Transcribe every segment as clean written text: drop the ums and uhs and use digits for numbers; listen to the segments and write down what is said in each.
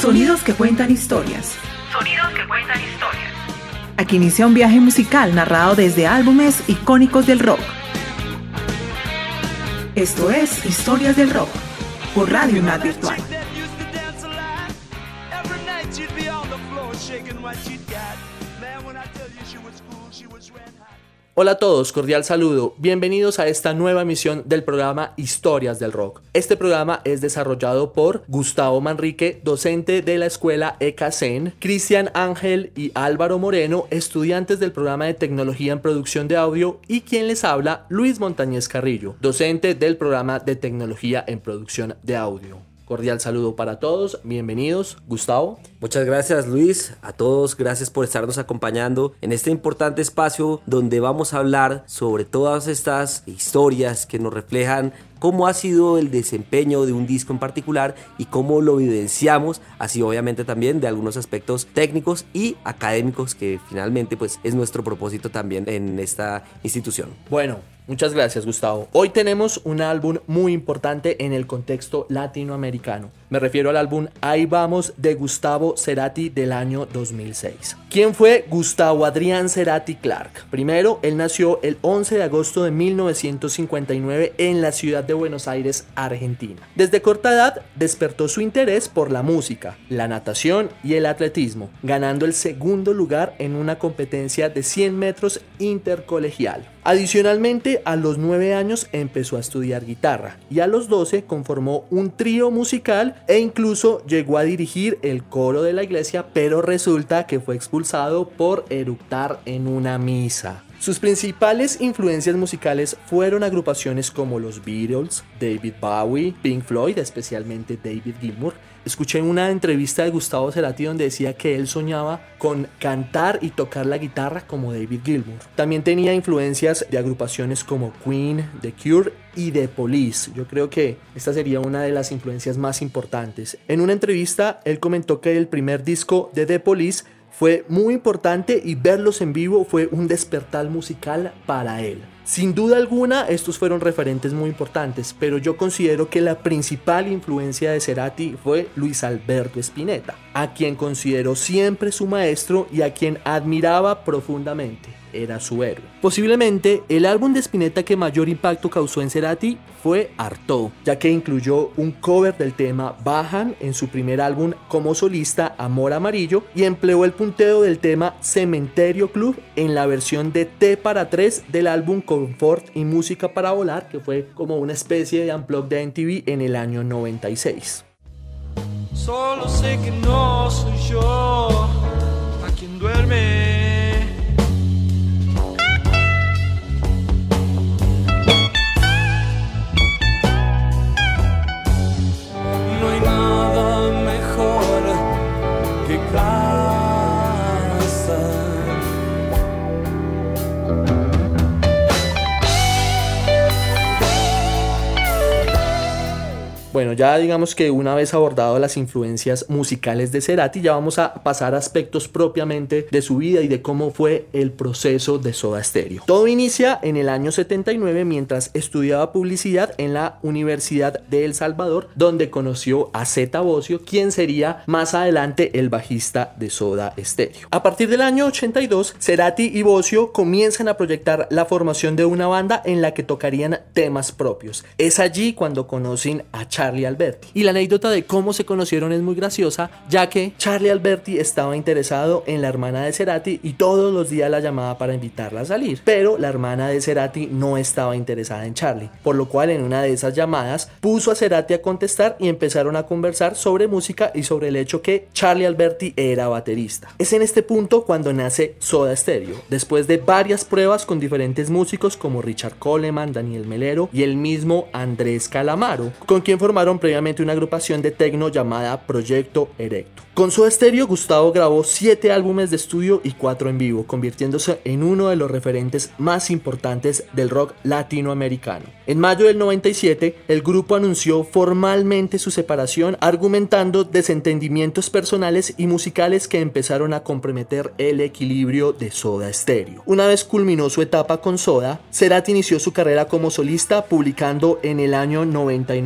Sonidos que cuentan historias. Sonidos que cuentan historias. Aquí inicia un viaje musical narrado desde álbumes icónicos del rock. Esto es Historias del Rock, por Radio UNAD Virtual. Hola a todos, cordial saludo. Bienvenidos a esta nueva emisión del programa Historias del Rock. Este programa es desarrollado por Gustavo Manrique, docente de la escuela ECACEN, Cristian Ángel y Álvaro Moreno, estudiantes del programa de Tecnología en Producción de Audio, y quien les habla, Luis Montañez Carrillo, docente del programa de Tecnología en Producción de Audio. Cordial saludo para todos, bienvenidos. Gustavo. Muchas gracias, Luis, a todos gracias por estarnos acompañando en este importante espacio donde vamos a hablar sobre todas estas historias que nos reflejan cómo ha sido el desempeño de un disco en particular y cómo lo vivenciamos, así obviamente también de algunos aspectos técnicos y académicos que finalmente pues es nuestro propósito también en esta institución. Bueno, muchas gracias, Gustavo. Hoy tenemos un álbum muy importante en el contexto latinoamericano. Me refiero al álbum Ahí Vamos de Gustavo Cerati del año 2006. ¿Quién fue Gustavo Adrián Cerati Clark? Primero, él nació el 11 de agosto de 1959 en la ciudad de Buenos Aires, Argentina. Desde corta edad despertó su interés por la música, la natación y el atletismo, ganando el segundo lugar en una competencia de 100 metros intercolegial. Adicionalmente, a los 9 años empezó a estudiar guitarra y a los 12 conformó un trío musical e incluso llegó a dirigir el coro de la iglesia, pero resulta que fue expulsado por eructar en una misa. Sus principales influencias musicales fueron agrupaciones como los Beatles, David Bowie, Pink Floyd, especialmente David Gilmour. Escuché una entrevista de Gustavo Cerati donde decía que él soñaba con cantar y tocar la guitarra como David Gilmour. También tenía influencias de agrupaciones como Queen, The Cure y The Police. Yo creo que esta sería una de las influencias más importantes. En una entrevista, él comentó que el primer disco de The Police fue muy importante y verlos en vivo fue un despertar musical para él. Sin duda alguna, estos fueron referentes muy importantes, pero yo considero que la principal influencia de Cerati fue Luis Alberto Spinetta, a quien consideró siempre su maestro y a quien admiraba profundamente. Era su héroe. Posiblemente el álbum de Spinetta que mayor impacto causó en Cerati fue Artaud, ya que incluyó un cover del tema Bajan en su primer álbum como solista, Amor Amarillo, y empleó el punteo del tema Cementerio Club en la versión de T para 3 del álbum Confort y Música para Volar, que fue como una especie de unplug de MTV en el año 96. Solo sé que no soy yo a quien duerme. Bueno, ya digamos que una vez abordado las influencias musicales de Cerati, ya vamos a pasar a aspectos propiamente de su vida y de cómo fue el proceso de Soda Stereo. Todo inicia en el año 79 mientras estudiaba publicidad en la Universidad de El Salvador, donde conoció a Zeta Bosio, quien sería más adelante el bajista de Soda Stereo. A partir del año 82, Cerati y Bosio comienzan a proyectar la formación de una banda en la que tocarían temas propios. Es allí cuando conocen a Charlie Alberti. Y la anécdota de cómo se conocieron es muy graciosa, ya que Charlie Alberti estaba interesado en la hermana de Cerati y todos los días la llamaba para invitarla a salir, pero la hermana de Cerati no estaba interesada en Charlie, por lo cual en una de esas llamadas puso a Cerati a contestar y empezaron a conversar sobre música y sobre el hecho que Charlie Alberti era baterista. Es en este punto cuando nace Soda Stereo, después de varias pruebas con diferentes músicos como Richard Coleman, Daniel Melero y el mismo Andrés Calamaro, con quien formaron previamente una agrupación de techno llamada Proyecto Erecto. Con Soda Stereo, Gustavo grabó 7 álbumes de estudio y 4 en vivo, convirtiéndose en uno de los referentes más importantes del rock latinoamericano. En mayo del 97, el grupo anunció formalmente su separación, argumentando desentendimientos personales y musicales que empezaron a comprometer el equilibrio de Soda Stereo. Una vez culminó su etapa con Soda, Cerati inició su carrera como solista, publicando en el año 99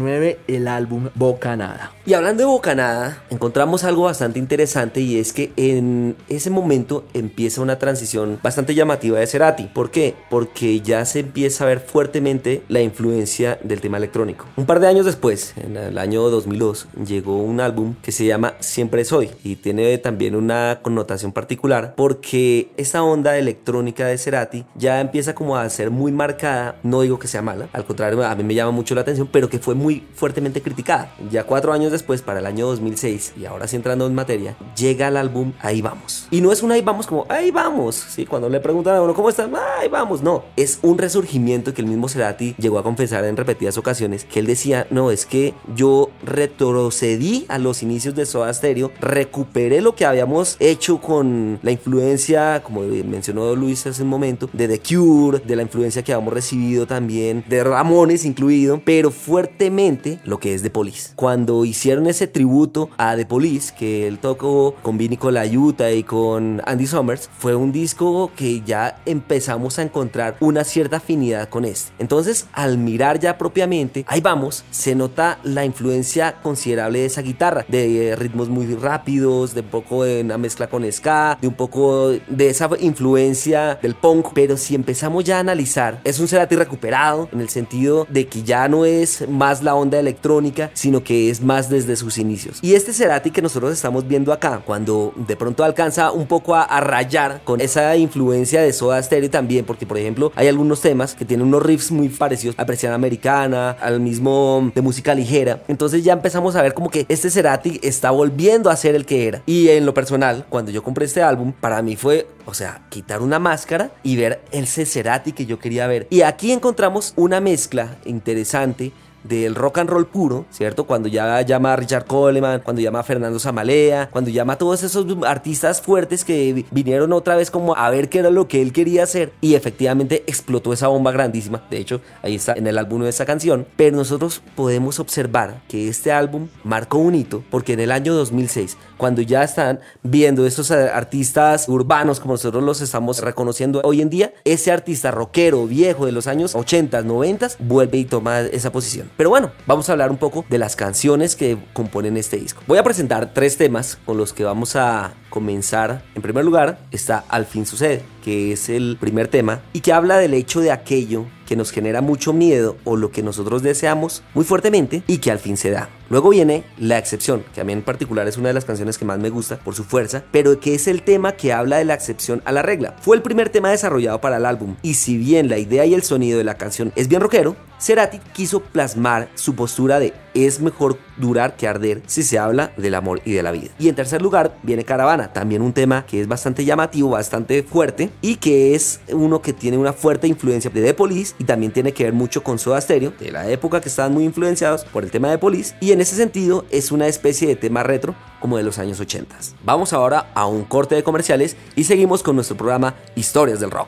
el álbum Bocanada. Y hablando de Bocanada, encontramos algo bastante interesante, y es que en ese momento empieza una transición bastante llamativa de Cerati. ¿Por qué? Porque ya se empieza a ver fuertemente la influencia del tema electrónico. Un par de años después, en el año 2002, llegó un álbum que se llama Siempre Soy, y tiene también una connotación particular porque esta onda electrónica de Cerati ya empieza como a ser muy marcada. No digo que sea mala, al contrario, a mí me llama mucho la atención, pero que fue muy fuertemente criticada. Ya 4 años después, para el año 2006, y ahora sí entrando en materia, llega el álbum Ahí Vamos. Y no es un ahí vamos como ahí vamos, ¿sí? Cuando le preguntan a uno ¿cómo estás? Ahí vamos. No, es un resurgimiento que el mismo Cerati llegó a confesar en repetidas ocasiones, que él decía, no, es que yo retrocedí a los inicios de Soda Stereo, recuperé lo que habíamos hecho con la influencia, como mencionó Luis hace un momento, de The Cure, de la influencia que habíamos recibido también, de Ramones incluido, pero fuertemente lo que es The Police. Cuando hicieron ese tributo a The Police, que él tocó con Vinny Colaiuta y con Andy Summers, fue un disco que ya empezamos a encontrar una cierta afinidad con este. Entonces, al mirar ya propiamente, Ahí Vamos, se nota la influencia considerable de esa guitarra, de ritmos muy rápidos, de un poco de una mezcla con ska, de un poco de esa influencia del punk. Pero si empezamos ya a analizar, es un Cerati recuperado, en el sentido de que ya no es más la onda electrónica, sino que es más desde sus inicios. Y este Cerati que nosotros estamos viendo acá, cuando de pronto alcanza un poco a rayar con esa influencia de Soda Stereo también, porque por ejemplo hay algunos temas que tienen unos riffs muy parecidos a Persiana Americana, al mismo de música ligera. Entonces ya empezamos a ver como que este Cerati está volviendo a ser el que era. Y en lo personal, cuando yo compré este álbum, para mí fue, o sea, quitar una máscara y ver ese Cerati que yo quería ver. Y aquí encontramos una mezcla interesante del rock and roll puro, ¿cierto? Cuando ya llama a Richard Coleman, cuando llama a Fernando Samalea, cuando llama a todos esos artistas fuertes que vinieron otra vez como a ver qué era lo que él quería hacer, y efectivamente explotó esa bomba grandísima. De hecho, ahí está en el álbum de esa canción. Pero nosotros podemos observar que este álbum marcó un hito, porque en el año 2006, cuando ya están viendo esos artistas urbanos como nosotros los estamos reconociendo hoy en día, ese artista rockero viejo de los años 80, 90 vuelve y toma esa posición. Pero bueno, vamos a hablar un poco de las canciones que componen este disco. Voy a presentar 3 temas con los que vamos a comenzar. En primer lugar está Al Fin Sucede, que es el primer tema y que habla del hecho de aquello que nos genera mucho miedo o lo que nosotros deseamos muy fuertemente y que al fin se da. Luego viene La Excepción, que a mí en particular es una de las canciones que más me gusta por su fuerza, pero que es el tema que habla de la excepción a la regla. Fue el primer tema desarrollado para el álbum, y si bien la idea y el sonido de la canción es bien rockero, Cerati quiso plasmar su postura de es mejor durar que arder si se habla del amor y de la vida. Y en tercer lugar viene Caravana, también un tema que es bastante llamativo, bastante fuerte, y que es uno que tiene una fuerte influencia de The Police, y también tiene que ver mucho con Soda Stereo, de la época que estaban muy influenciados por el tema de Police, y en ese sentido es una especie de tema retro como de los años 80. Vamos ahora a un corte de comerciales y seguimos con nuestro programa Historias del Rock.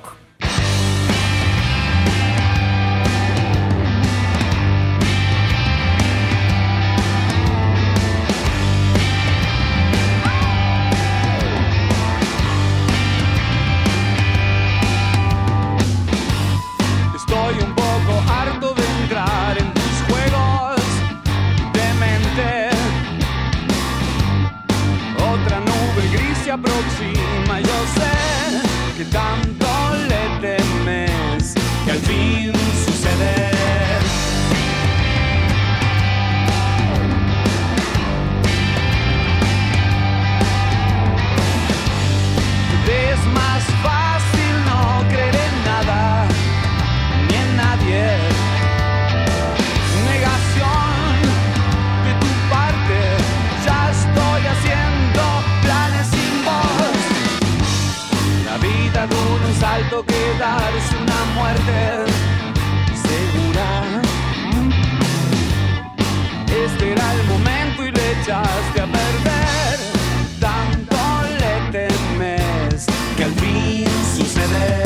Aproxima, yo sé que tanto le temes que al fin sucede. Te es más fácil no creer en nada ni en nadie. Negación de tu parte, ya estoy haciendo planes. La vida dura un salto que darse una muerte segura. Este era el momento y le echaste a perder. Tanto le temes que al fin sucede.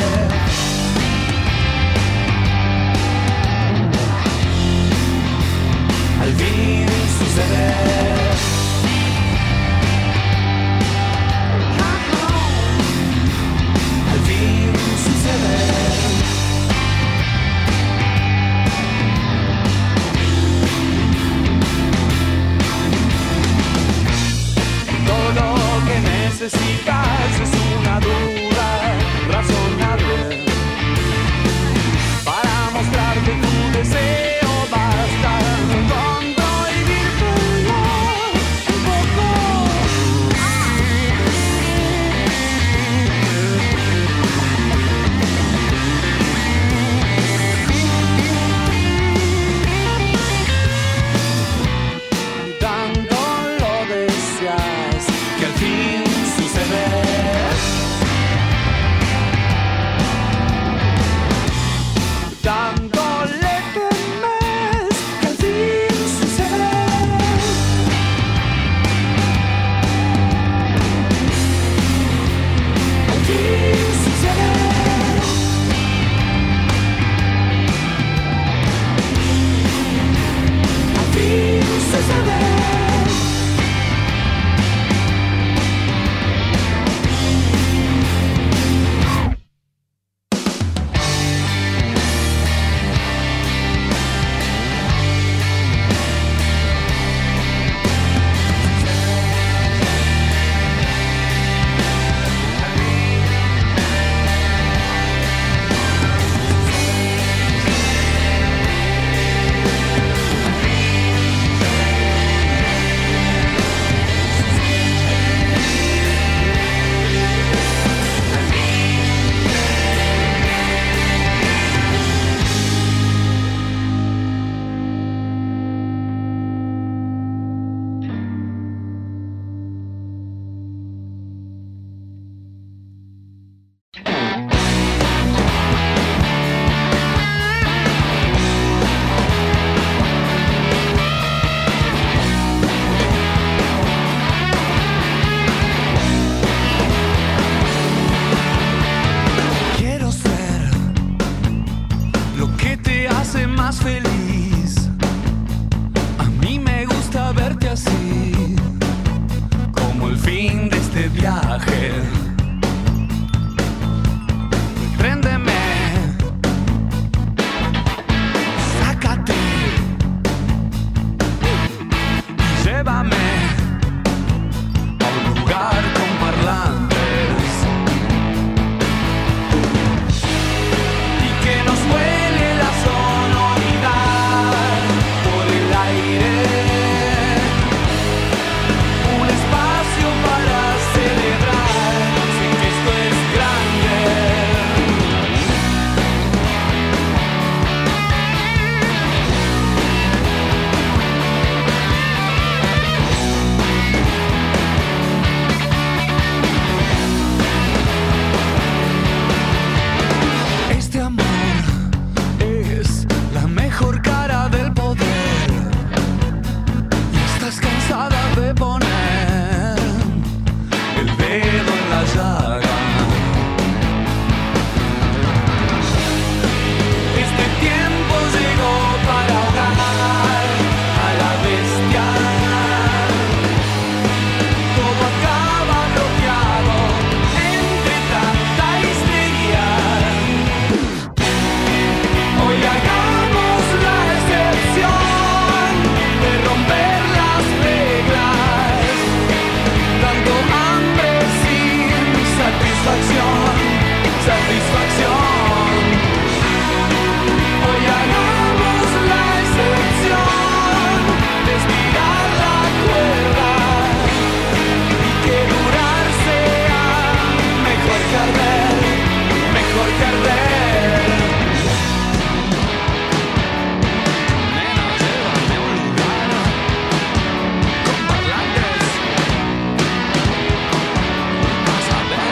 Al fin sucede. más feliz. A mí me gusta verte así, como el fin de este viaje. Préndeme, sácate, llévame a un lugar con parlantes y que nos vuele la sonoridad por el aire. Un espacio para celebrar, sé que esto es grande. Este amor es la mejor cara del poder y estás cansada de poner el dedo en la llaga. Este tiempo llegó para ahogar a la bestia. Todo acaba bloqueado entre tanta histeria. Hoy hagamos la excepción de romper las reglas. Tanto hambre sin satisfacción, satisfacción. Hoy hagamos la excepción de estirar la cuerda y que durar sea mejor que arder, mejor que arder. Nena, llévame a un lugar con parlantes. Vas a ver.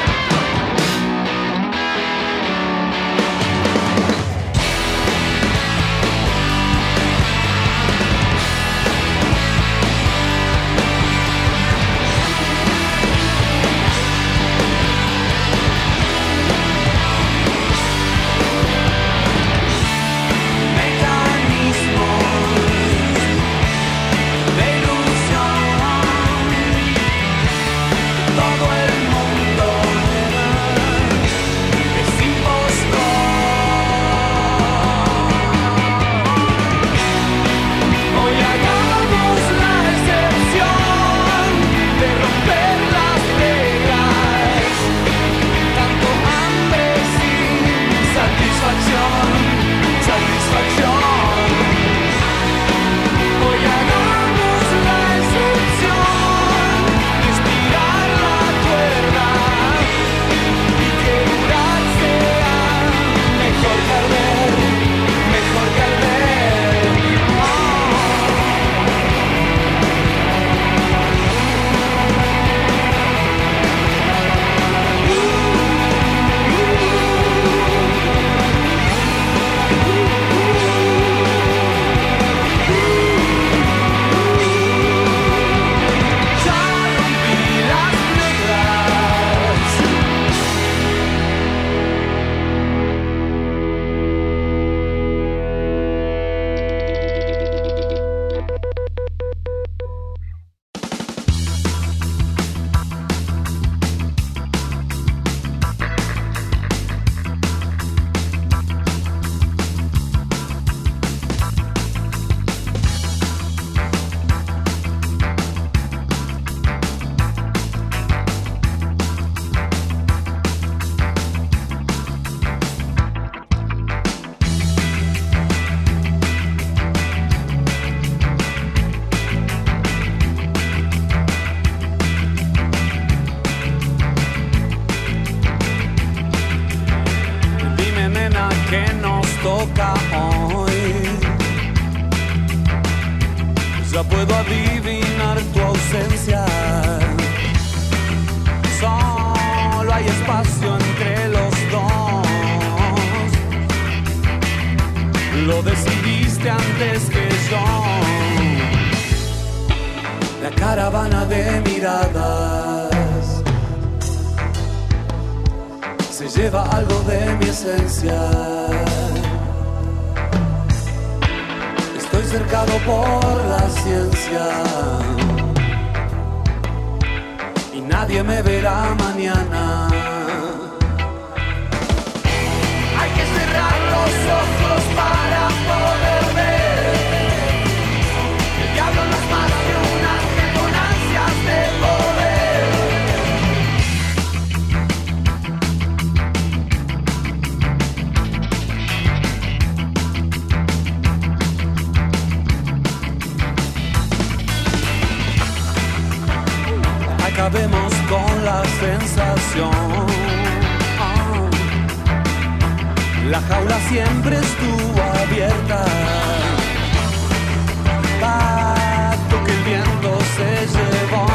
Mecanismos de ilusión, todo el mundo es impostor. Hoy hagamos la excepción de romper las reglas. Tanto hambre sin satisfacción, satisfacción. Hoy hagamos la excepción de estirar la cuerda y que durar sea mejor que arder, mejor que arder. Ya rompí las reglas. Dime, nena, ¿qué nos toca hoy? Ya puedo adivinar tu ausencia. Solo hay espacio entre los dos. Lo decidiste antes que yo. La caravana de miradas se lleva algo de mi esencia. Estoy cercado por la ciencia y nadie me verá mañana. Hay que cerrar los ojos para poder ver. El diablo no es más que un ángel con ansias de acabemos con la sensación. La jaula siempre estuvo abierta, pacto que el viento se llevó.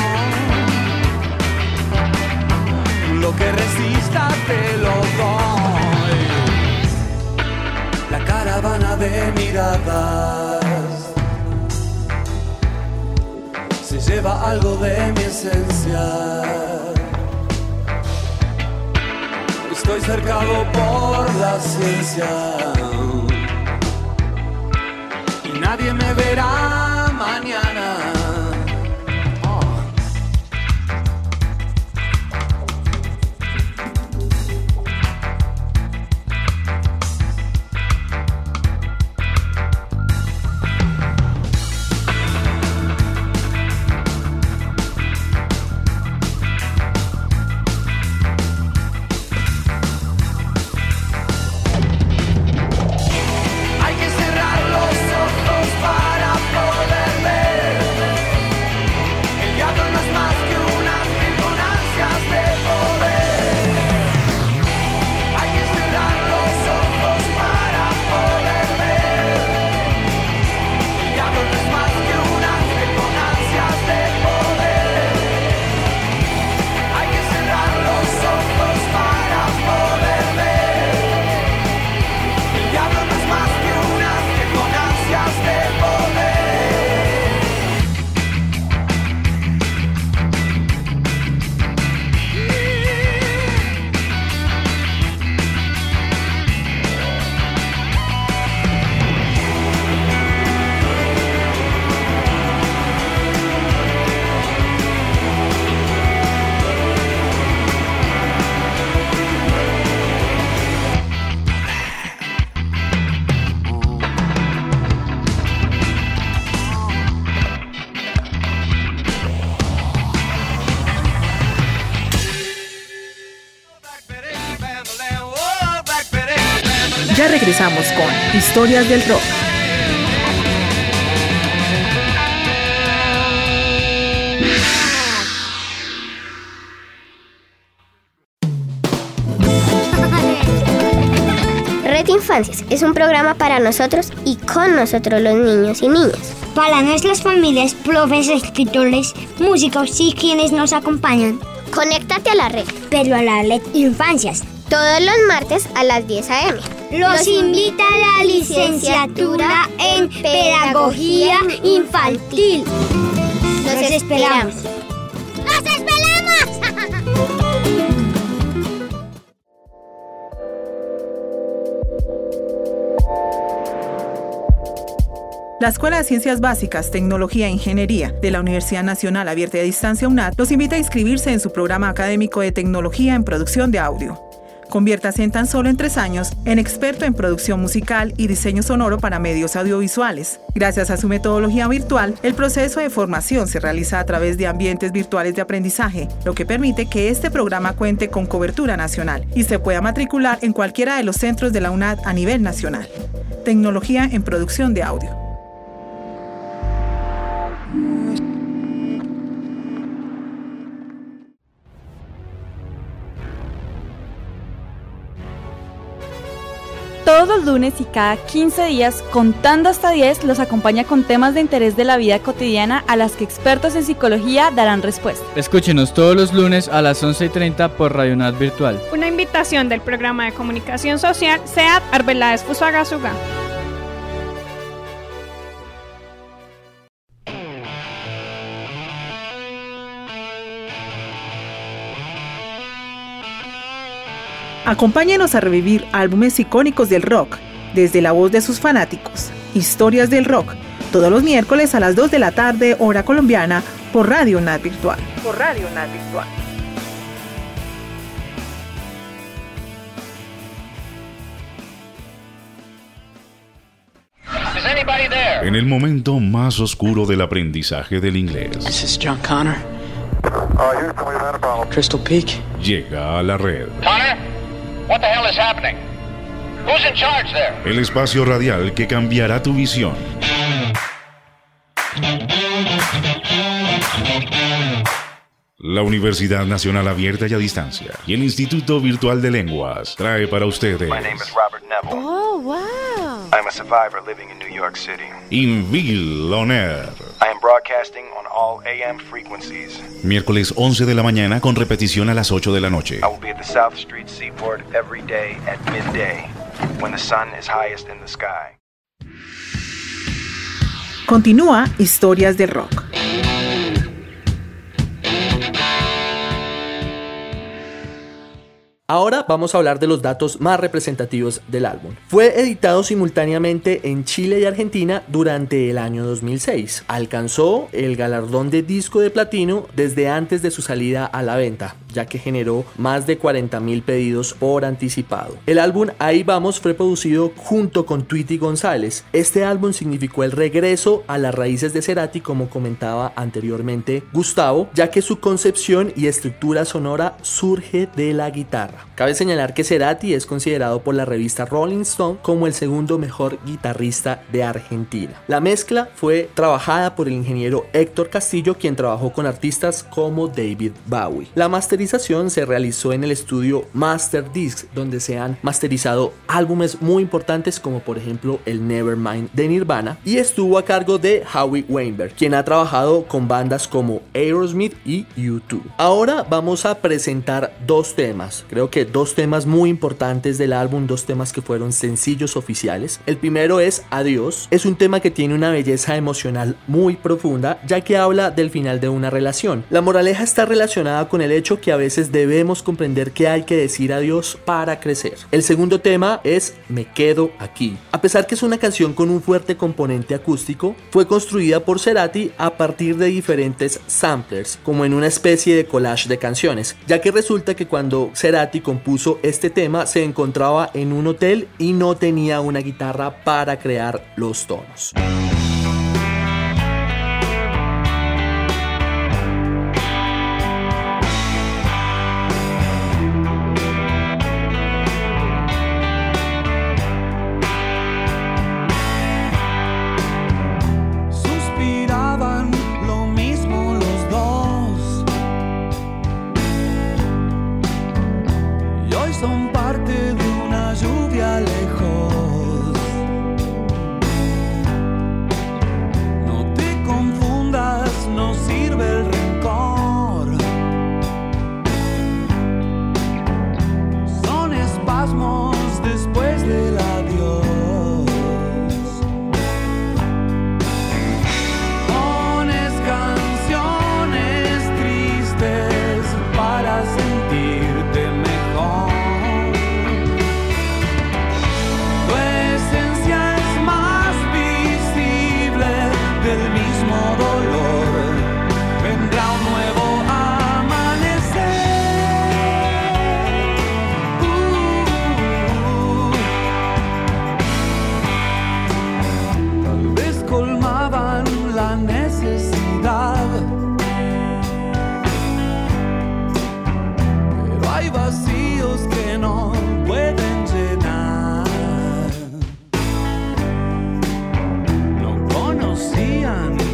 Lo que resista te lo doy. La caravana de miradas se lleva algo de mi esencia. Estoy cercado por la ciencia y nadie me verá mañana. Ya regresamos con Historias del Rock. Red Infancias es un programa para nosotros y con nosotros los niños y niñas. Para nuestras familias, profes, escritores, músicos y quienes nos acompañan. Conéctate a la red. Pero a la Red Infancias. Todos los martes a las 10 a.m. Los invita a la licenciatura en Pedagogía Infantil. Los esperamos. ¡Los esperamos! La Escuela de Ciencias Básicas, Tecnología e Ingeniería de la Universidad Nacional Abierta y a Distancia UNAD los invita a inscribirse en su programa académico de Tecnología en Producción de Audio. Conviértase en tan solo 3 años en experto en producción musical y diseño sonoro para medios audiovisuales. Gracias a su metodología virtual, el proceso de formación se realiza a través de ambientes virtuales de aprendizaje, lo que permite que este programa cuente con cobertura nacional y se pueda matricular en cualquiera de los centros de la UNAD a nivel nacional. Tecnología en producción de audio. Todos los lunes y cada 15 días, contando hasta 10, los acompaña con temas de interés de la vida cotidiana a las que expertos en psicología darán respuesta. Escúchenos todos los lunes a las 11:30 por Radio UNAD Virtual. Una invitación del programa de comunicación social SEAD Arbeláez Fusagasugá. Acompáñenos a revivir álbumes icónicos del rock, desde la voz de sus fanáticos. Historias del Rock, todos los miércoles a las 2 de la tarde, hora colombiana, por Radio UNAD Virtual. En el momento más oscuro del aprendizaje del inglés. This is John Connor. Crystal Peak. Llega a la red. Connor, what the hell is happening? Who's in charge there? El espacio radial que cambiará tu visión. La Universidad Nacional Abierta y a Distancia y el Instituto Virtual de Lenguas trae para ustedes. My name is Robert Neville. Oh, wow. I'm a survivor living in New York City. Invil On Air. I am broadcasting on all AM frequencies. Miércoles 11 de la mañana con repetición a las 8 de la noche. I will be at the South Street Seaport every day at midday, when the sun is highest in the sky. Continúa Historias del Rock. Ahora vamos a hablar de los datos más representativos del álbum. Fue editado simultáneamente en Chile y Argentina durante el año 2006. Alcanzó el galardón de disco de platino desde antes de su salida a la venta, ya que generó más de 40.000 pedidos por anticipado. El álbum Ahí Vamos fue producido junto con Tweety González. Este álbum significó el regreso a las raíces de Cerati, como comentaba anteriormente Gustavo, ya que su concepción y estructura sonora surge de la guitarra. Cabe señalar que Cerati es considerado por la revista Rolling Stone como el segundo mejor guitarrista de Argentina. La mezcla fue trabajada por el ingeniero Héctor Castillo, quien trabajó con artistas como David Bowie. La masterización se realizó en el estudio Master Discs, donde se han masterizado álbumes muy importantes como por ejemplo el Nevermind de Nirvana, y estuvo a cargo de Howie Weinberg, quien ha trabajado con bandas como Aerosmith y U2. Ahora vamos a presentar dos temas, creo que dos temas muy importantes del álbum, dos temas que fueron sencillos oficiales. El primero es Adiós. Es un tema que tiene una belleza emocional muy profunda, ya que habla del final de una relación. La moraleja está relacionada con el hecho que a veces debemos comprender que hay que decir adiós para crecer. El segundo tema es Me Quedo Aquí. A pesar que es una canción con un fuerte componente acústico, fue construida por Cerati a partir de diferentes samplers, como en una especie de collage de canciones, ya que resulta que cuando Cerati compuso este tema se encontraba en un hotel y no tenía una guitarra para crear los tonos. Suspiraban lo mismo los dos, y hoy son parte de una lluvia lejos. No te confundas, no sirve el rencor. Son espasmos después del adiós. Pones canciones tristes para sentirte mejor. Tu esencia es más visible del mismo dolor. Vendrá un nuevo amanecer. Tal vez colmaban la necesidad, pero hay vacíos que no pueden llenar. No conocían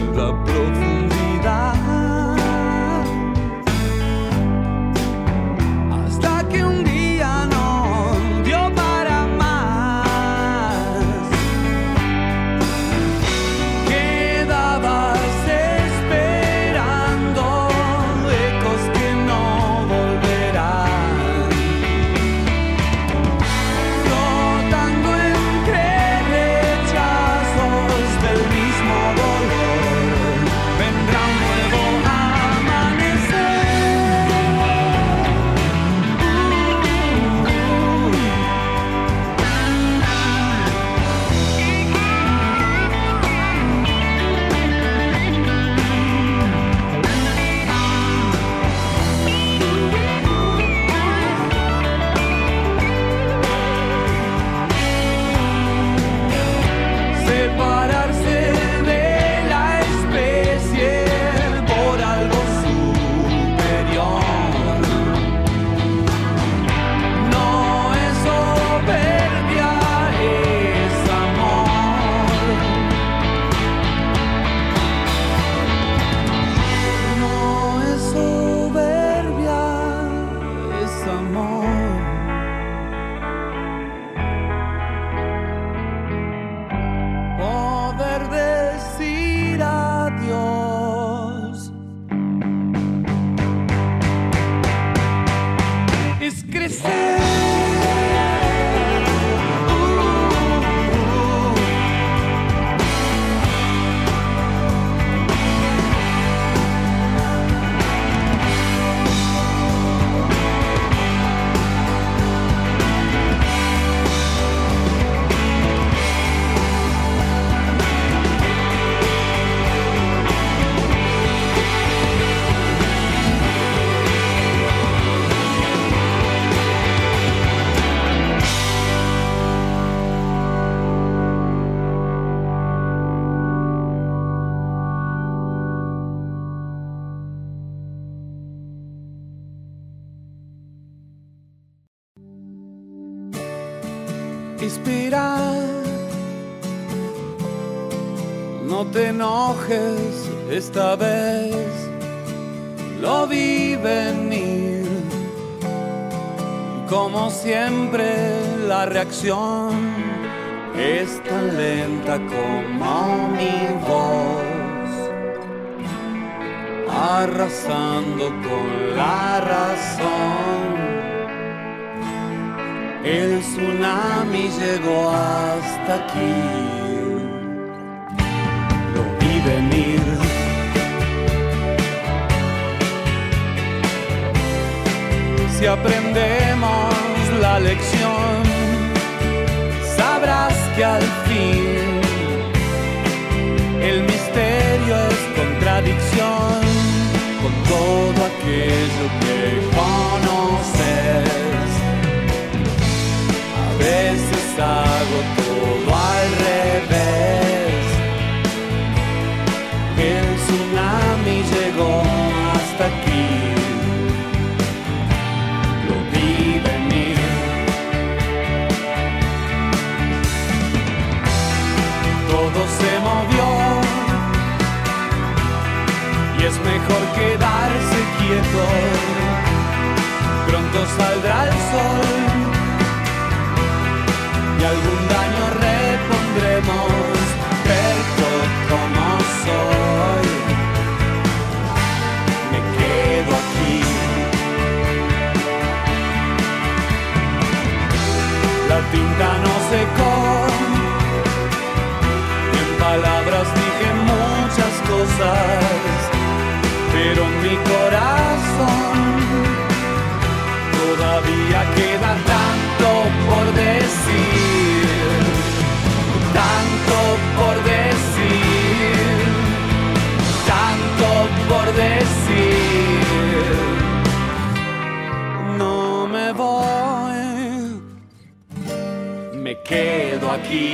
inspirar. No te enojes esta vez, lo vi venir. Como siempre la reacción es tan lenta como mi voz, arrasando con la razón. El tsunami llegó hasta aquí, lo vi venir. Si aprendemos la lección, sabrás que al fin el misterio es contradicción con todo aquello que conoces. A veces hago todo al revés. El tsunami llegó hasta aquí, lo vi venir. Todo se movió y es mejor quedarse quieto. Pronto saldrá el sol y algún daño repondremos, pero como soy, me quedo aquí. La tinta no secó, en palabras dije muchas cosas, pero en mi corazón todavía queda tanto por decir, tanto por decir, tanto por decir. No me voy, me quedo aquí.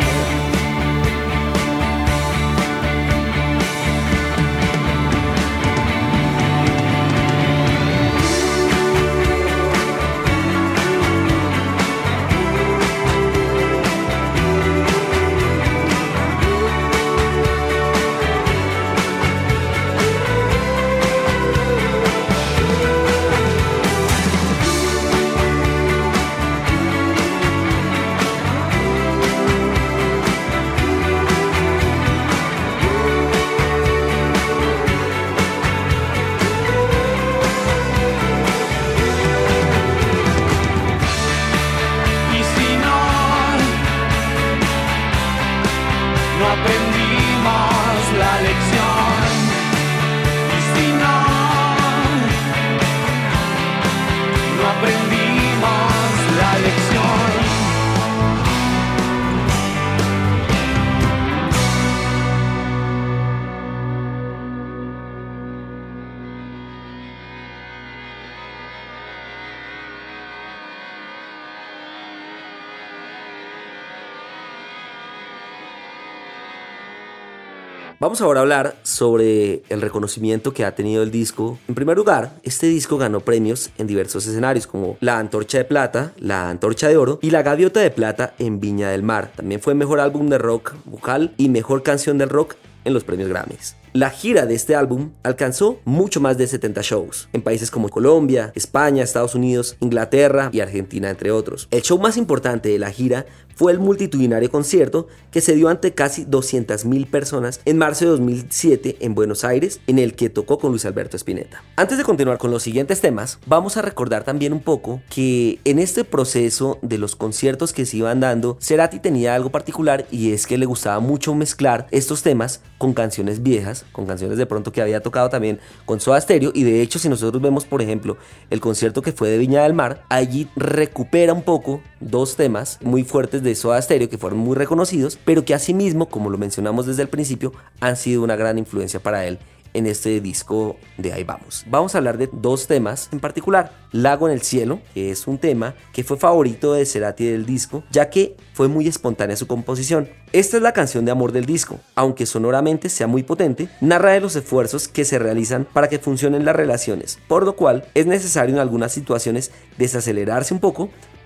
Vamos ahora a hablar sobre el reconocimiento que ha tenido el disco. En primer lugar, este disco ganó premios en diversos escenarios como la Antorcha de Plata, la Antorcha de Oro y la Gaviota de Plata en Viña del Mar. También fue mejor álbum de rock vocal y mejor canción del rock en los premios Grammys. La gira de este álbum alcanzó mucho más de 70 shows en países como Colombia, España, Estados Unidos, Inglaterra y Argentina, entre otros. El show más importante de la gira fue el multitudinario concierto que se dio ante casi 200.000 personas en marzo de 2007 en Buenos Aires, en el que tocó con Luis Alberto Spinetta. Antes de continuar con los siguientes temas, vamos a recordar también un poco que en este proceso de los conciertos que se iban dando, Cerati tenía algo particular, y es que le gustaba mucho mezclar estos temas con canciones viejas, con canciones de pronto que había tocado también con Soda Stereo. Y de hecho, si nosotros vemos, por ejemplo, el concierto que fue de Viña del Mar, allí recupera un poco dos temas muy fuertes de Soda Stereo que fueron muy reconocidos, pero que asimismo, como lo mencionamos desde el principio, han sido una gran influencia para él en este disco de Ahí Vamos. Vamos a hablar de dos temas en particular. Lago en el Cielo, que es un tema que fue favorito de Cerati del disco, ya que fue muy espontánea su composición. Esta es la canción de amor del disco. Aunque sonoramente sea muy potente, narra de los esfuerzos que se realizan para que funcionen las relaciones, por lo cual es necesario en algunas situaciones desacelerarse un poco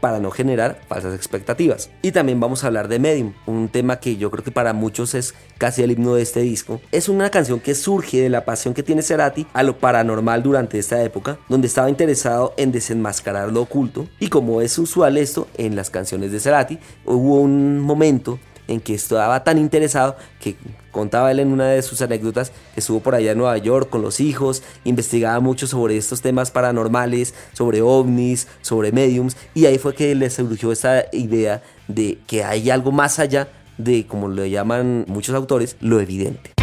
para no generar falsas expectativas. Y también vamos a hablar de Medium, un tema que yo creo que para muchos es casi el himno de este disco. Es una canción que surge de la pasión que tiene Cerati a lo paranormal durante esta época, donde estaba interesado en desenmascarar lo oculto, y como es usual esto en las canciones de Cerati, hubo un momento en que estaba tan interesado que contaba él en una de sus anécdotas que estuvo por allá en Nueva York con los hijos, investigaba mucho sobre estos temas paranormales, sobre ovnis, sobre mediums, y ahí fue que le surgió esta idea de que hay algo más allá de, como lo llaman muchos autores, lo evidente.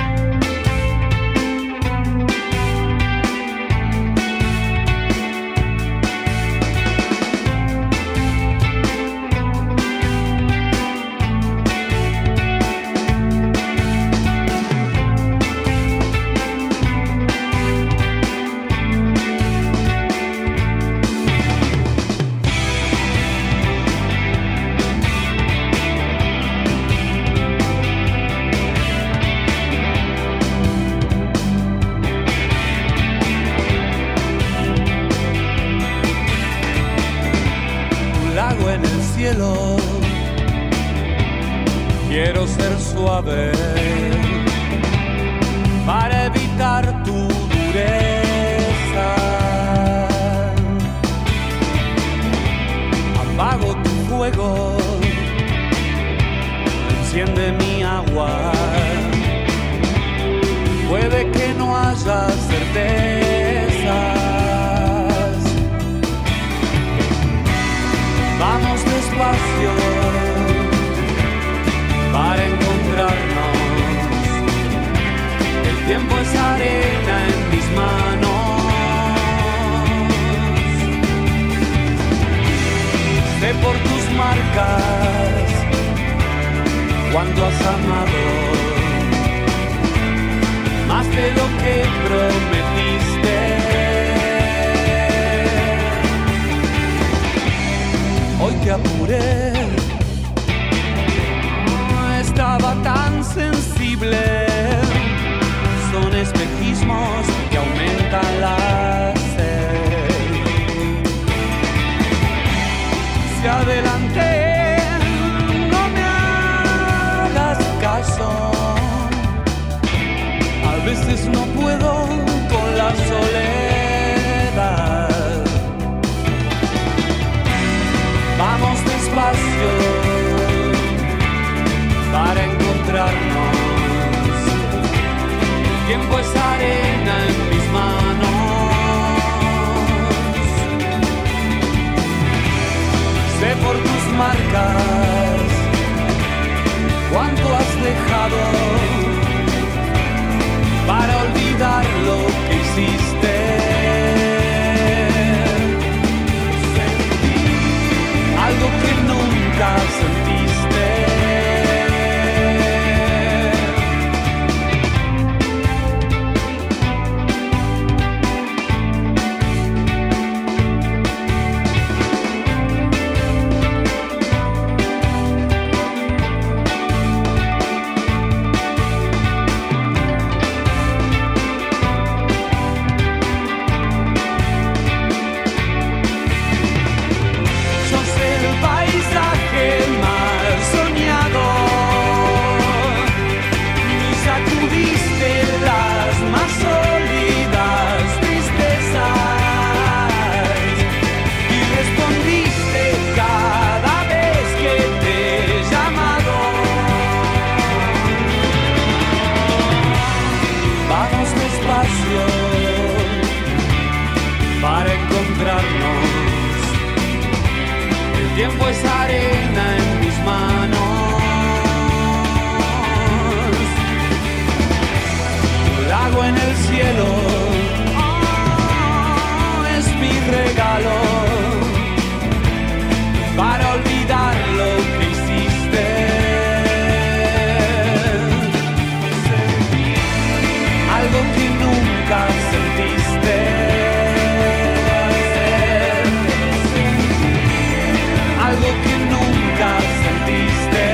Quiero ser suave para evitar tu dureza. Apago tu fuego, enciende mi agua. Puede que no haya certezas. Vamos despacio para encontrarnos. El tiempo es arena en mis manos. Sé por tus marcas cuánto has amado, más de lo que prometiste. Hoy te apuré, estaba tan sensible. Son espejismos que aumentan la sed. Si adelanté, no me hagas caso. A veces no puedo con la soledad. Vamos despacio para encontrarnos. El tiempo es arena en mis manos. Sé por tus marcas cuánto has dejado para olvidar lo que hiciste. Sentí algo que nunca sentiste. Para encontrarnos, el tiempo es arena en mis manos. Un lago en el cielo, oh, es mi regalo para olvidar lo que hiciste. Sentí algo que nunca sentiste. Algo que nunca sentiste.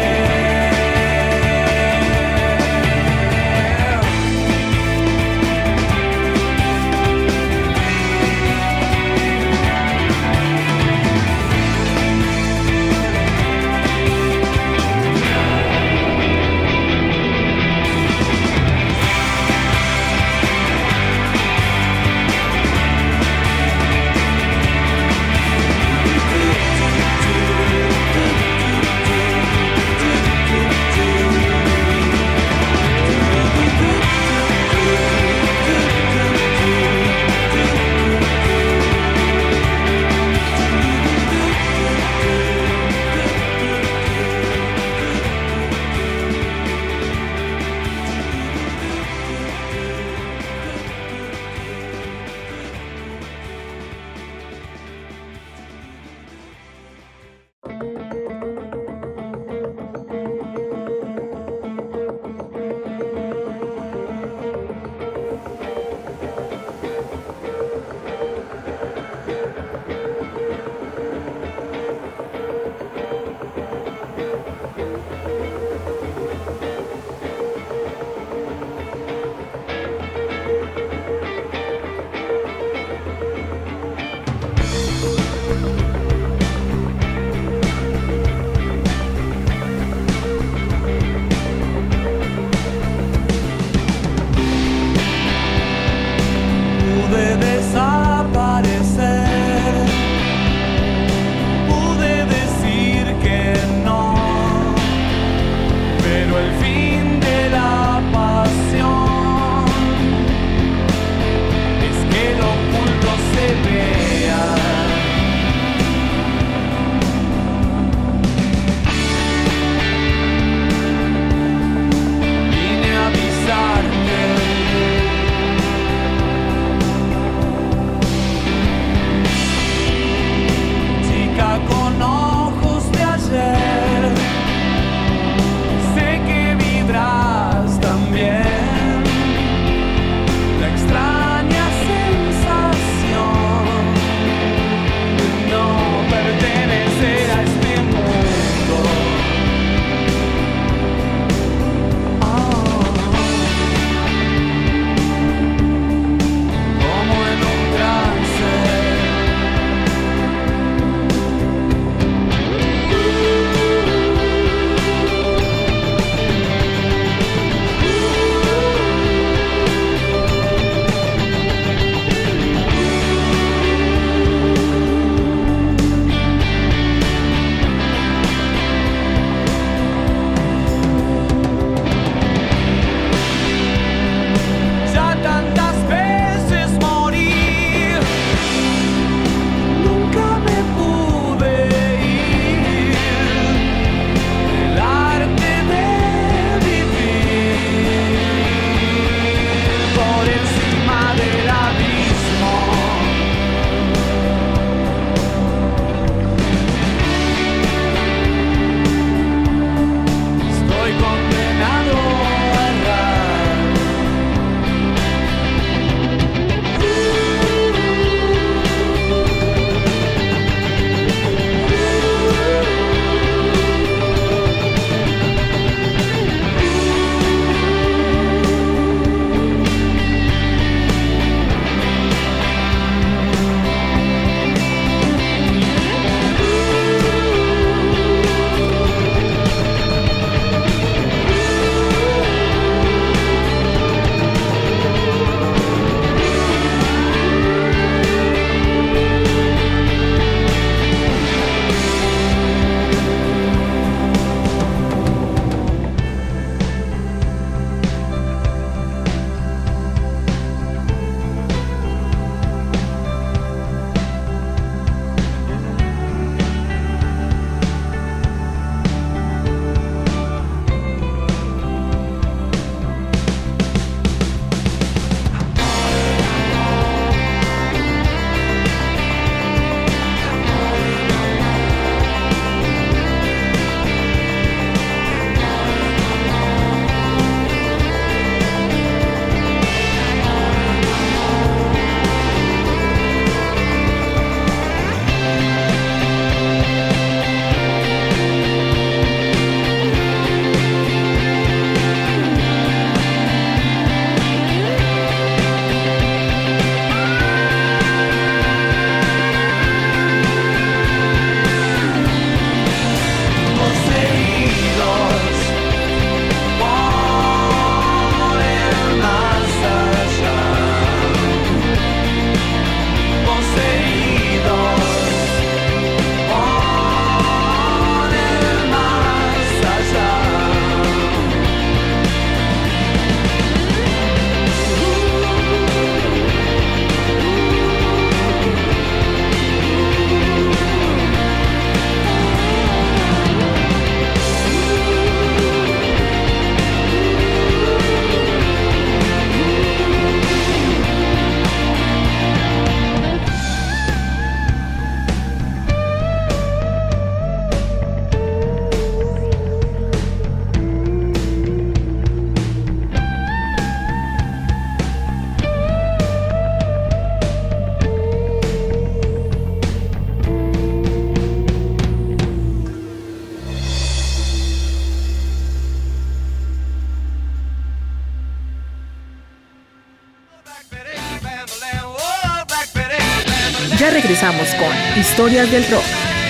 Ya regresamos con Historias del Rock.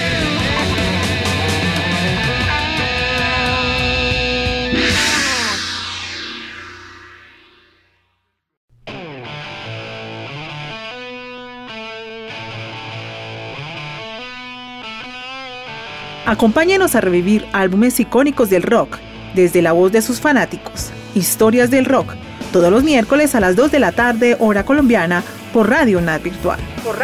Acompáñenos a revivir álbumes icónicos del rock, desde la voz de sus fanáticos. Historias del Rock, todos los miércoles a las 2 de la tarde, hora colombiana, por Radio UNAD Virtual.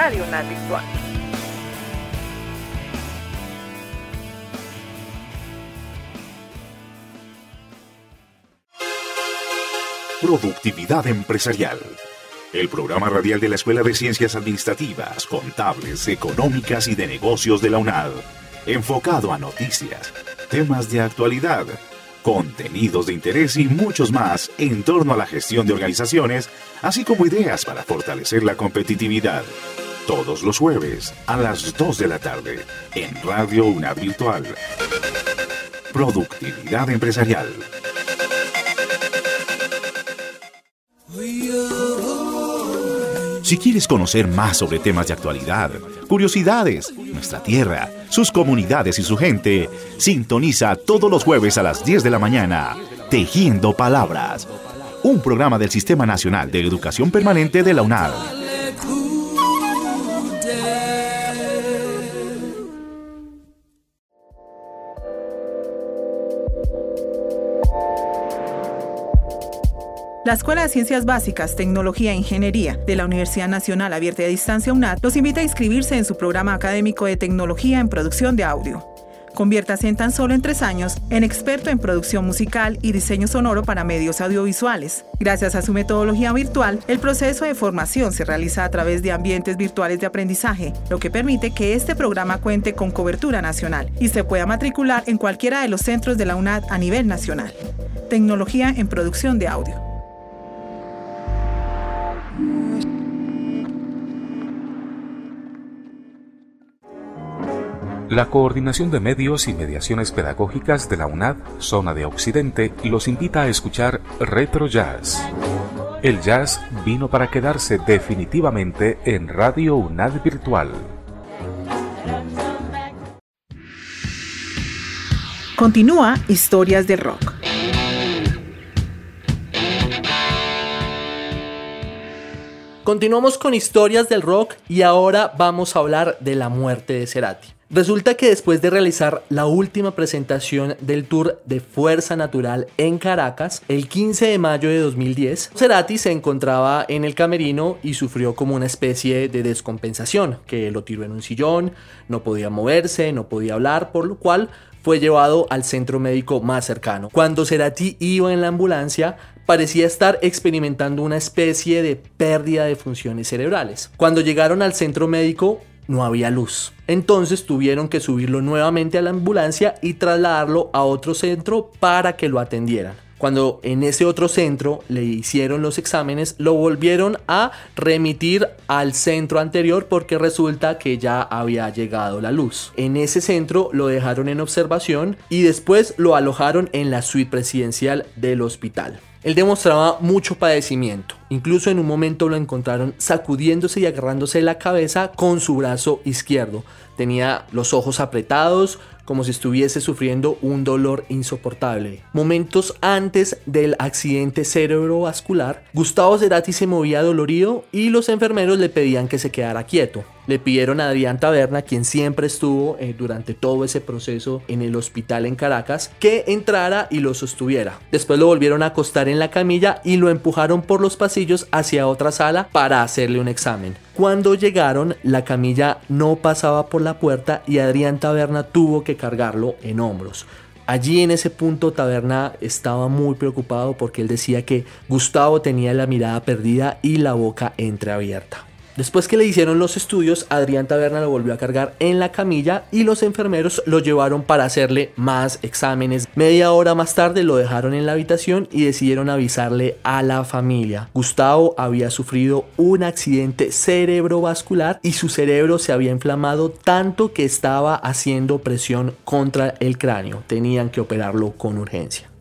Productividad Empresarial. El programa radial de la Escuela de Ciencias Administrativas, Contables, Económicas y de Negocios de la UNAD. Enfocado a noticias, temas de actualidad, contenidos de interés y muchos más en torno a la gestión de organizaciones, así como ideas para fortalecer la competitividad. Todos los jueves a las 2 de la tarde en Radio UNAD Virtual. Productividad Empresarial. Si quieres conocer más sobre temas de actualidad, curiosidades, nuestra tierra, sus comunidades y su gente, sintoniza todos los jueves a las 10 de la mañana, Tejiendo Palabras, un programa del Sistema Nacional de Educación Permanente de la UNAD. La Escuela de Ciencias Básicas, Tecnología e Ingeniería de la Universidad Nacional Abierta y a Distancia UNAD los invita a inscribirse en su programa académico de Tecnología en Producción de Audio. Conviértase en tan solo 3 años en experto en producción musical y diseño sonoro para medios audiovisuales. Gracias a su metodología virtual, el proceso de formación se realiza a través de ambientes virtuales de aprendizaje, lo que permite que este programa cuente con cobertura nacional y se pueda matricular en cualquiera de los centros de la UNAD a nivel nacional. Tecnología en Producción de Audio. La Coordinación de Medios y Mediaciones Pedagógicas de la UNAD, Zona de Occidente, los invita a escuchar Retro Jazz. El jazz vino para quedarse definitivamente en Radio UNAD Virtual. Continúa Historias del Rock. Continuamos con Historias del Rock y ahora vamos a hablar de la muerte de Cerati. Resulta que después de realizar la última presentación del tour de Fuerza Natural en Caracas, el 15 de mayo de 2010, Cerati se encontraba en el camerino y sufrió como una especie de descompensación, que lo tiró en un sillón, no podía moverse, no podía hablar, por lo cual fue llevado al centro médico más cercano. Cuando Cerati iba en la ambulancia, parecía estar experimentando una especie de pérdida de funciones cerebrales. Cuando llegaron al centro médico, no había luz. Entonces tuvieron que subirlo nuevamente a la ambulancia y trasladarlo a otro centro para que lo atendieran. Cuando en ese otro centro le hicieron los exámenes, lo volvieron a remitir al centro anterior porque resulta que ya había llegado la luz. En ese centro lo dejaron en observación y después lo alojaron en la suite presidencial del hospital. Él demostraba mucho padecimiento. Incluso en un momento lo encontraron sacudiéndose y agarrándose la cabeza con su brazo izquierdo. Tenía los ojos apretados, como si estuviese sufriendo un dolor insoportable. Momentos antes del accidente cerebrovascular, Gustavo Cerati se movía dolorido y los enfermeros le pedían que se quedara quieto. Le pidieron a Adrián Taberna, quien siempre estuvo durante todo ese proceso en el hospital en Caracas, que entrara y lo sostuviera. Después lo volvieron a acostar en la camilla y lo empujaron por los pasillos hacia otra sala para hacerle un examen. Cuando llegaron, la camilla no pasaba por la puerta y Adrián Taberna tuvo que cargarlo en hombros. Allí en ese punto Taberna estaba muy preocupado porque él decía que Gustavo tenía la mirada perdida y la boca entreabierta. Después que le hicieron los estudios, Adrián Taberna lo volvió a cargar en la camilla y los enfermeros lo llevaron para hacerle más exámenes. Media hora más tarde lo dejaron en la habitación y decidieron avisarle a la familia. Gustavo había sufrido un accidente cerebrovascular y su cerebro se había inflamado tanto que estaba haciendo presión contra el cráneo. Tenían que operarlo con urgencia.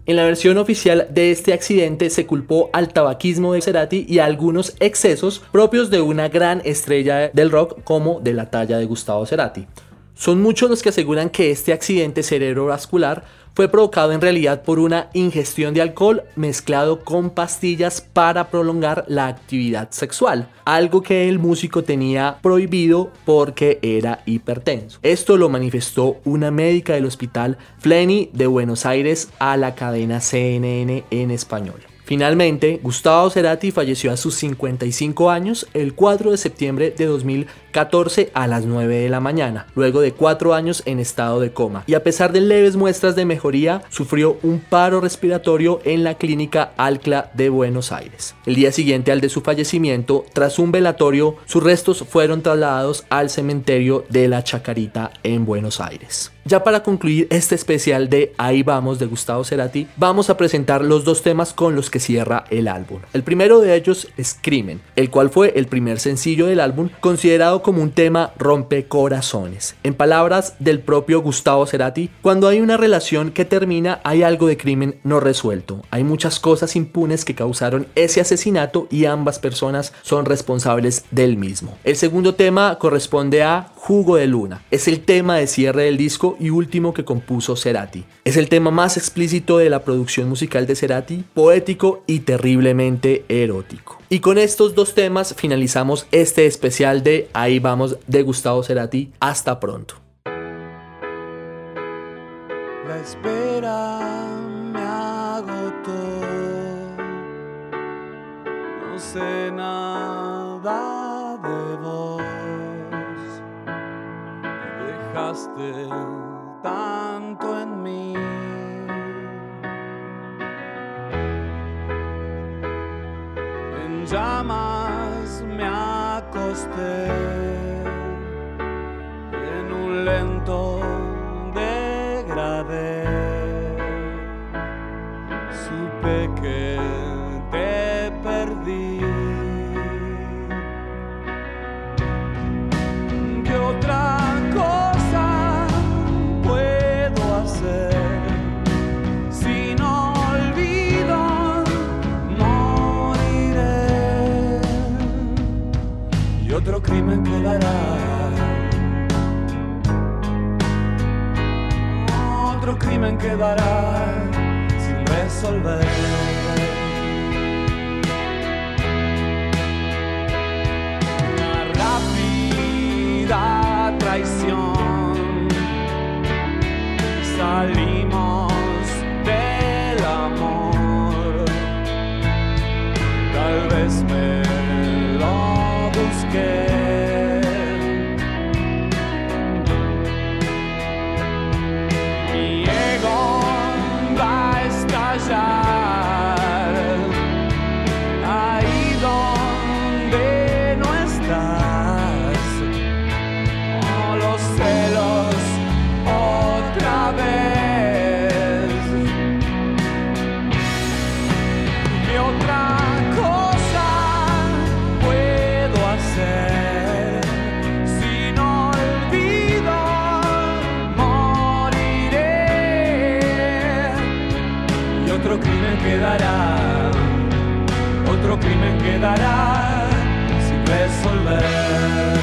En la versión oficial de este accidente se culpó al tabaquismo de Cerati y a algunos excesos propios de una gran estrella del rock como de la talla de Gustavo Cerati. Son muchos los que aseguran que este accidente cerebrovascular fue provocado en realidad por una ingestión de alcohol mezclado con pastillas para prolongar la actividad sexual, algo que el músico tenía prohibido porque era hipertenso. Esto lo manifestó una médica del hospital Fleni de Buenos Aires a la cadena CNN en español. Finalmente, Gustavo Cerati falleció a sus 55 años el 4 de septiembre de 2014 a las 9 de la mañana, luego de 4 años en estado de coma. Y a pesar de leves muestras de mejoría, sufrió un paro respiratorio en la clínica Alcla de Buenos Aires. El día siguiente al de su fallecimiento, tras un velatorio, sus restos fueron trasladados al cementerio de la Chacarita en Buenos Aires. Ya para concluir este especial de Ahí Vamos de Gustavo Cerati, vamos a presentar los dos temas con los que cierra el álbum. El primero de ellos es Crimen, el cual fue el primer sencillo del álbum, considerado como un tema rompecorazones. En palabras del propio Gustavo Cerati, cuando hay una relación que termina, hay algo de crimen no resuelto. Hay muchas cosas impunes que causaron ese asesinato y ambas personas son responsables del mismo. El segundo tema corresponde a Jugo de Luna. Es el tema de cierre del disco y último que compuso Cerati. Es el tema más explícito de la producción musical de Cerati, poético y terriblemente erótico. Y con estos dos temas finalizamos este especial de Ahí Vamos de Gustavo Cerati. Hasta pronto. La espera me agotó, no sé nada de vos, dejaste tanto en mí. En llamas me acosté, en un lento degradé. Supe que te perdí. ¿Qué otra cosa puedo hacer? Si no olvido, moriré. Y otro crimen quedará. Otro crimen quedará sin resolver. Una rápida traición. Salimos del amor. Tal vez me lo busqué. Ahí donde no estás, oh, los celos otra vez. ¿Qué otra cosa puedo hacer? Si no olvido, moriré. Y otro crimen quedará, otro crimen quedará sin resolver.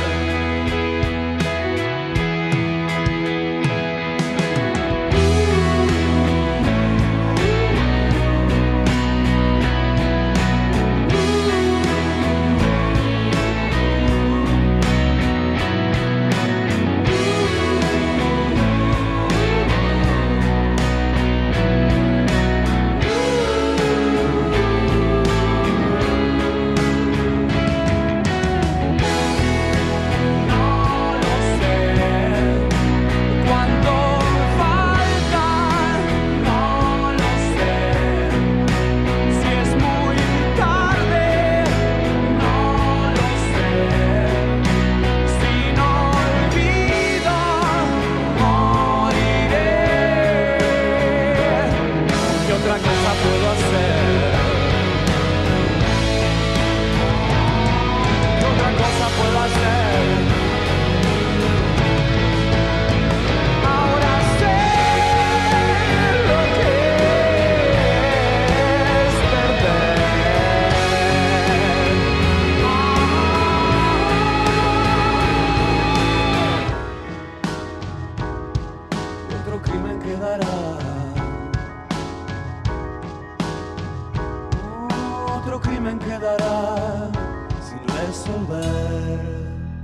crimen quedará sin resolver.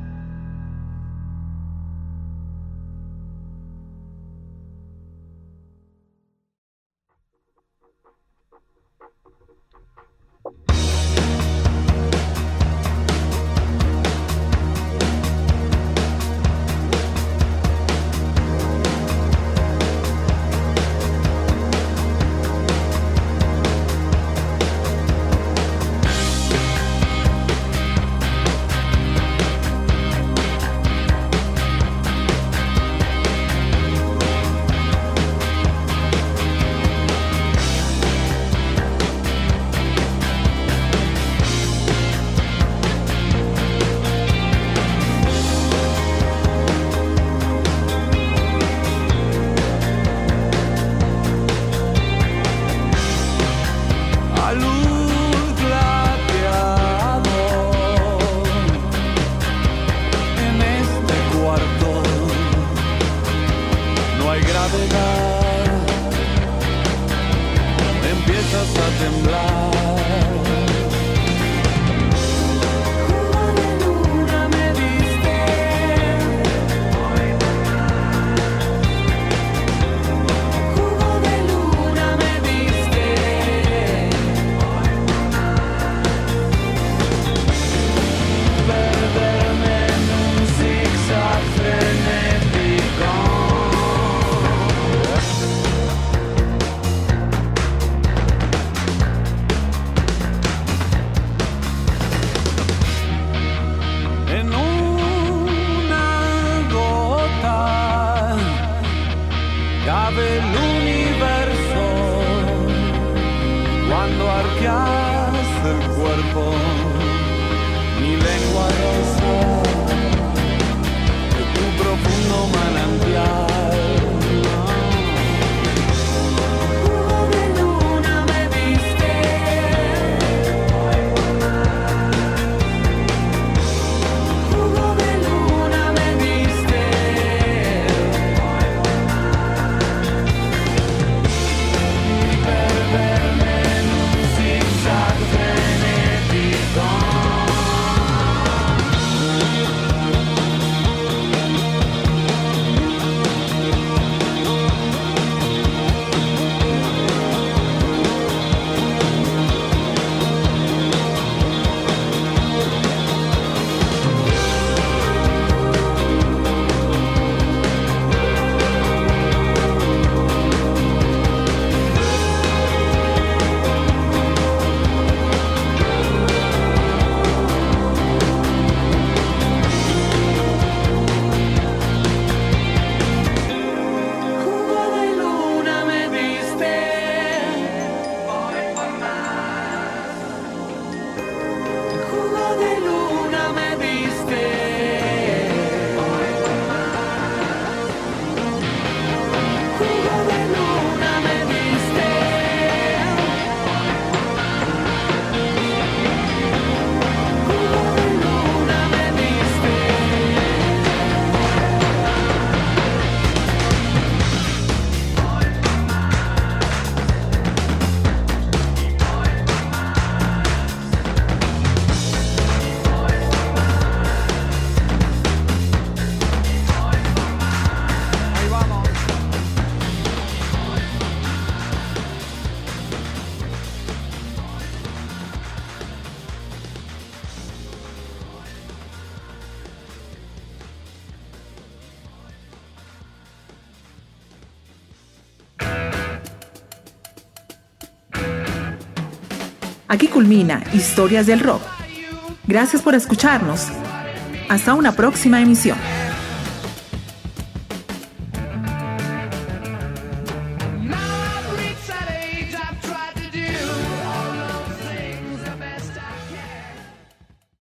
Aquí culmina Historias del Rock. Gracias por escucharnos. Hasta una próxima emisión.